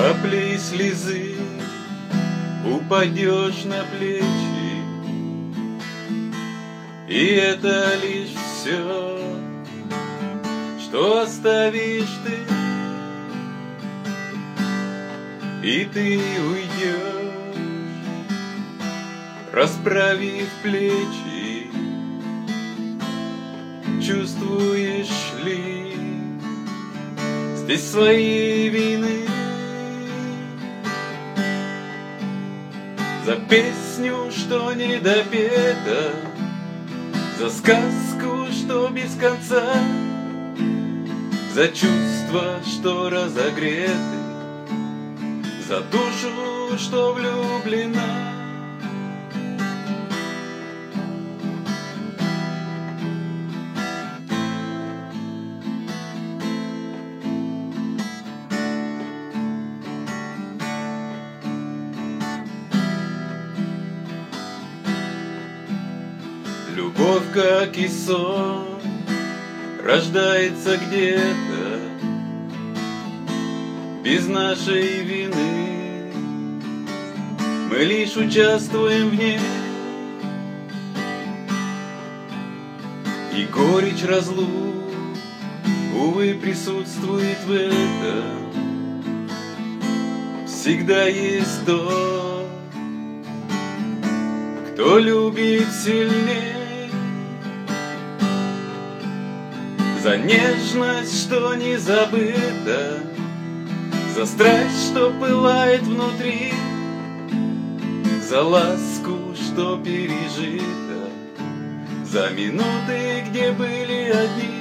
Каплей слезы упадешь на плечи, и это лишь все, что оставишь ты, и ты уйдешь, расправив плечи. Чувствуешь ли здесь своей вины за песню, что не допета, за сказку, что без конца, за чувства, что разогреты, за душу, что влюблена? Любовь, как и сон, рождается где-то без нашей вины. Мы лишь участвуем в ней, и горечь разлук, увы, присутствует в этом. Всегда есть тот, кто любит сильнее, за нежность, что не забыта, за страсть, что пылает внутри, за ласку, что пережита, за минуты, где были одни.